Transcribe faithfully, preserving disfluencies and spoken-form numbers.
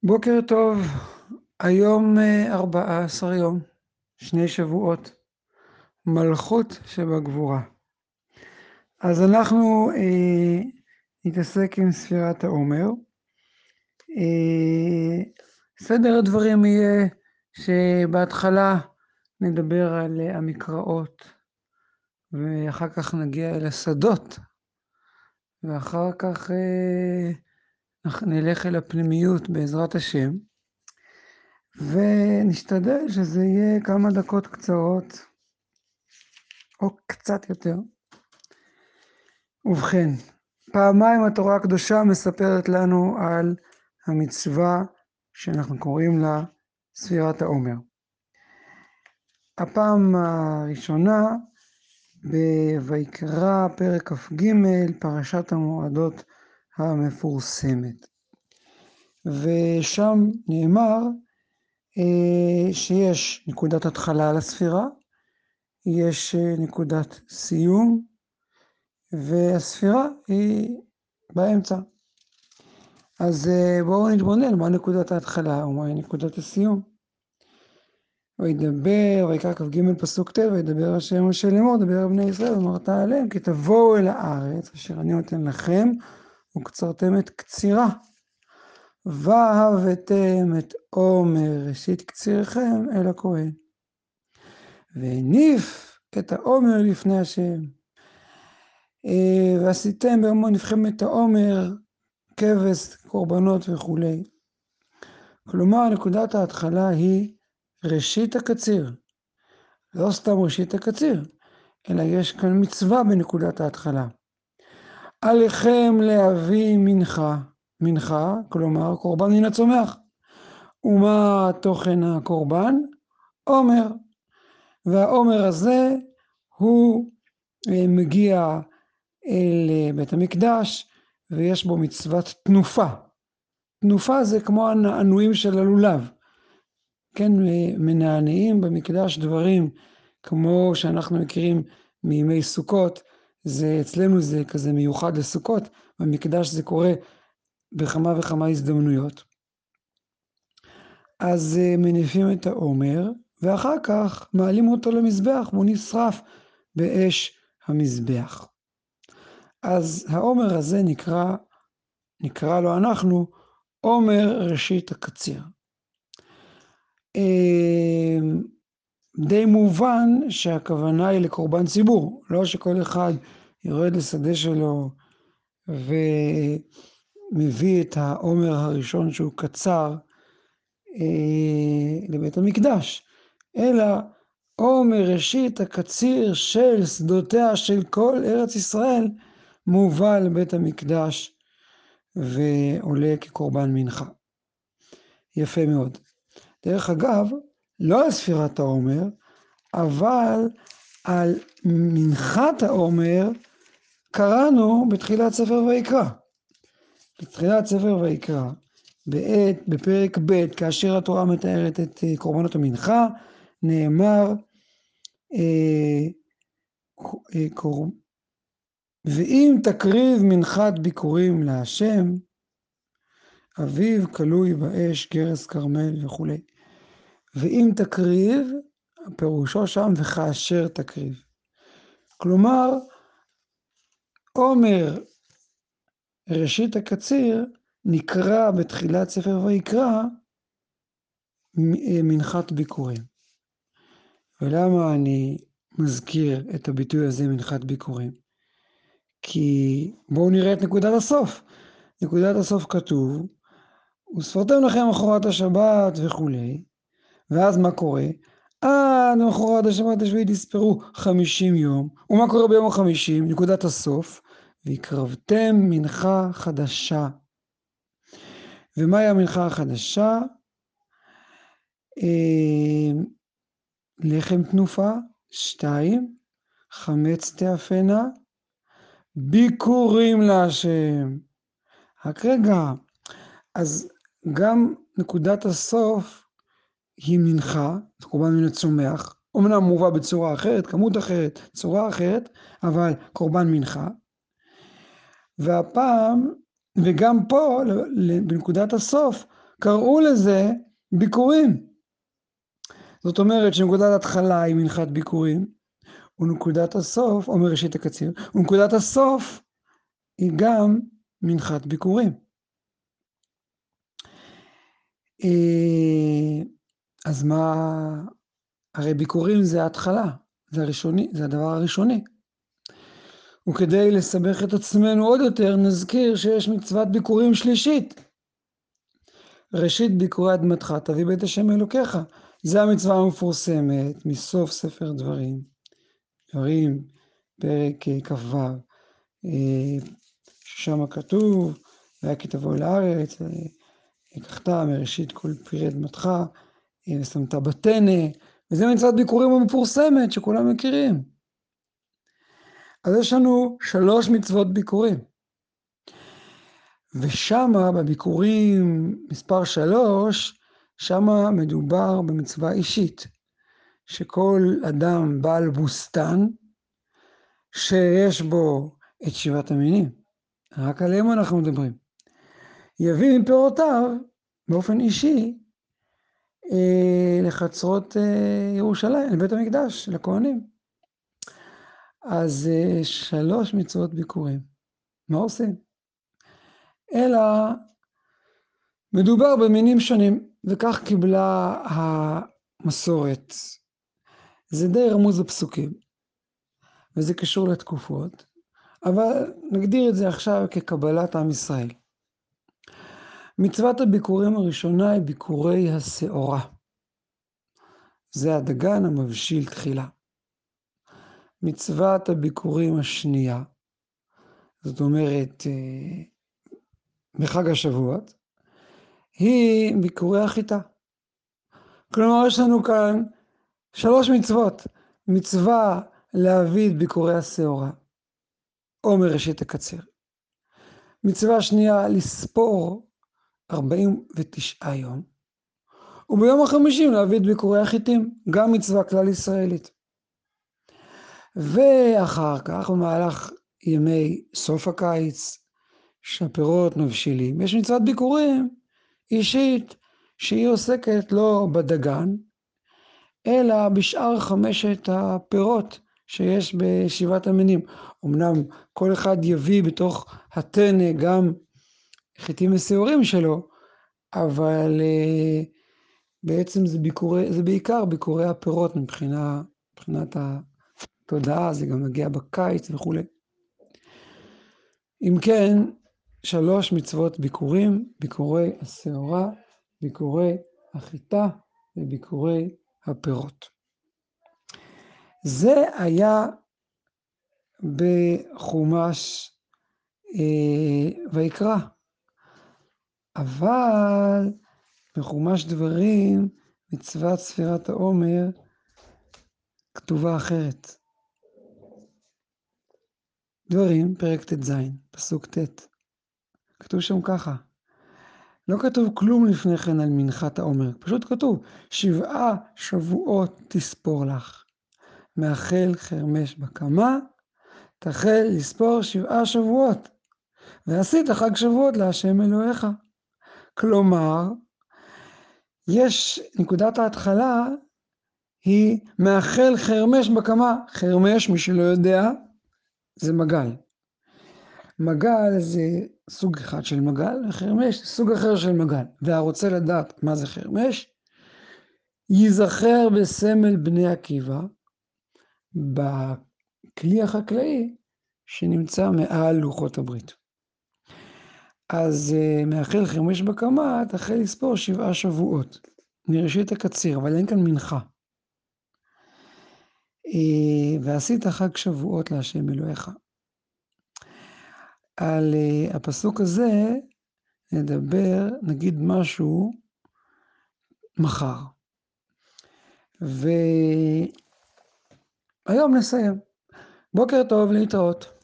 בוקר טוב, היום אה, ארבעה עשר יום, שני שבועות, מלכות שבגבורה. אז אנחנו אה, נתעסק עם ספירת העומר. אה, סדר הדברים יהיה שבהתחלה נדבר על אה, המקראות, ואחר כך נגיע אל השדות, ואחר כך אה, נלך אל הפנימיות בעזרת השם. ונשתדל שזה יהיה כמה דקות קצרות, או קצת יותר. ובכן, פעמיים התורה הקדושה מספרת לנו על המצווה שאנחנו קוראים לה ספירת העומר. הפעם הראשונה בויקרא פרק כ"ג, פרשת המועדות המפורסמת. ושם נאמר שיש נקודת התחלה לספירה, יש נקודת סיום, והספירה היא באמצע. אז בואו נתבונן מה נקודת ההתחלה ומה נקודת הסיום. וידבר, ויקרא כ"ג פסוק ט', וידבר השם משה לאמור, דבר על בני ישראל, ואמרת עליהם, כי תבואו אל הארץ, אשר אני נותן לכם, וקצרתם את קצירה. והבאתם את עומר ראשית קצירכם אל הכהן. והניף את העומר לפני השם. ועשיתם ביום נפחם את העומר, כבש, קורבנות וכו'. כלומר, נקודת ההתחלה היא ראשית הקציר. לא סתם ראשית הקציר, אלא יש כאן מצווה בנקודת ההתחלה. עליכם להביא מנחה, מנחה, כלומר קורבן מן הצומח. ומה תוכן הקורבן? עומר. והעומר הזה הוא מגיע אל בית המקדש, ויש בו מצוות תנופה. תנופה זה כמו הנענועים של הלולב. כן, מנענעים במקדש דברים, כמו שאנחנו מכירים מימי סוכות, זה, אצלנו זה כזה מיוחד לסוכות, במקדש זה קורה בכמה וכמה הזדמנויות. אז מניפים את העומר, ואחר כך מעלים אותו למזבח, והוא נשרף באש המזבח. אז העומר הזה נקרא, נקרא לו אנחנו, עומר ראשית הקציר. די מובן שהכוונה היא לקורבן ציבור, לא שכל אחד יורד לשדה שלו ומביא את העומר הראשון שהוא קצר לבית המקדש, אלא עומר ראשית הקציר של שדותיה של כל ארץ ישראל מובא לבית המקדש ועולה כקורבן מנחה. יפה מאוד. דרך אגב, לא על ספירת העומר, אבל על מנחת העומר קראנו בתחילת ספר ויקרא. בתחילת ספר ויקרא, בעת, בפרק ב', כאשר התורה מתארת את קורבנות המנחה, נאמר, אה, אה, קור... ואם תקריב מנחת ביקורים להשם, אביב כלוי באש, גרס כרמל וכו'. ואם תקריב, פירושו שם וכאשר תקריב. כלומר, עומר ראשית הקציר נקרא בתחילת ספר ויקרא מנחת ביקורים. ולמה אני מזכיר את הביטוי הזה מנחת ביקורים? כי בואו נראה את נקודת הסוף. נקודת הסוף כתוב, וספרתם לכם אחורת השבת וכו'. ואז מה קורה? עד מחרת השבת השביעית יספרו חמישים יום. ומה קורה ביום החמישים? נקודת הסוף. והקרבתם מנחה חדשה. ומהי המנחה החדשה? אה, לחם תנופה, שתיים, חמץ תאפנה, ביקורים להשם. רק רגע, אז גם נקודת הסוף היא מנחה, קורבן מן הצומח, אומנם מובא בצורה אחרת, כמות אחרת, צורה אחרת, אבל קורבן מנחה. והפעם, וגם פה, בנקודת הסוף, קראו לזה ביקורים. זאת אומרת שנקודת ההתחלה היא מנחת ביקורים, ונקודת הסוף, או מראשית הקציר, ונקודת הסוף היא גם מנחת ביקורים. אז מה, הרי ביקורים זה ההתחלה, זה הראשוני, זה הדבר הראשוני. וכדי לסבך את עצמנו עוד יותר, נזכיר שיש מצוות ביקורים שלישית. ראשית ביקורי אדמתך, תביא בית השם אלוקיך. זה המצווה המפורסמת מסוף ספר דברים. דברים, פרק כ"ו, ששם כתוב, והיה כי תבוא לארץ, לקחת מראשית כל פרי אדמתך, ושמת בטנא, וזה מצוות ביקורים המפורסמת שכולם מכירים. אז יש לנו שלוש מצוות ביקורים. ושמה בביקורים מספר שלוש, שמה מדובר במצווה אישית, שכל אדם בעל בוסתן, שיש בו את שבעת המינים, רק עליהם אנחנו מדברים, יביא מפירותיו באופן אישי אה, לחצרות אה, ירושלים, לבית המקדש, לכהנים. אז אה, שלוש מצוות ביקורים. מה עושים? אלא מדובר במינים שונים, וכך קיבלה המסורת. זה די רמוז בפסוקים, וזה קשור לתקופות, אבל נגדיר את זה עכשיו כקבלת עם ישראל. מצוות הביקורים הראשונה היא ביקורי השעורה. זה הדגן המבשיל תחילה. מצוות הביקורים השנייה, זאת אומרת בחג השבועות, היא ביקורי החיטה. כלומר, יש לנו כאן שלוש מצוות. מצווה להביא את ביקורי השעורה, או מראשית הקציר. מצווה שנייה, לספור ארבעים ותשעה יום. וביום החמישים להביא את ביקורי החיטים, גם מצווה כלל ישראלית. ואחר כך, במהלך ימי סוף הקיץ, שהפירות מבשילים, יש מצוות ביקורים אישית, שהיא עוסקת לא בדגן, אלא בשאר חמשת הפירות שיש בשבעת המינים. אמנם כל אחד יביא בתוך הטנא גם חיטים ושעורים שלו, אבל uh, בעצם זה, ביקורי, זה בעיקר ביקורי הפירות מבחינה, מבחינת התודעה, זה גם מגיע בקיץ וכו'. אם כן, שלוש מצוות ביקורים, ביקורי השעורה, ביקורי החיטה וביקורי הפירות. זה היה בחומש אה, ויקרא, אבל בחומש דברים מצוות ספירת העומר כתובה אחרת. דברים, פרק ט"ז, פסוק ט', כתוב שם ככה, לא כתוב כלום לפני כן על מנחת העומר, פשוט כתוב, שבעה שבועות תספור לך, מאכל חרמש בקמה, תחל לספור שבעה שבועות, ועשית חג שבועות להשם אלוהיך. כלומר, יש, נקודת ההתחלה היא מאכל חרמש בקמה. חרמש, מי שלא יודע, זה מגל. מגל זה סוג אחד של מגל, וחרמש זה סוג אחר של מגל. והרוצה לדעת מה זה חרמש, ייזכר בסמל בני עקיבא, בכלי החקלאי שנמצא מעל לוחות הברית. אז uh, מאכל חרמש בקמה, תחל לספור שבעה שבועות. מראשית הקציר, אבל אין כאן מנחה. Uh, ועשית חג שבועות להשם אלוהיך. על uh, הפסוק הזה נדבר, נגיד משהו מחר. והיום נסיים. בוקר טוב, להתראות.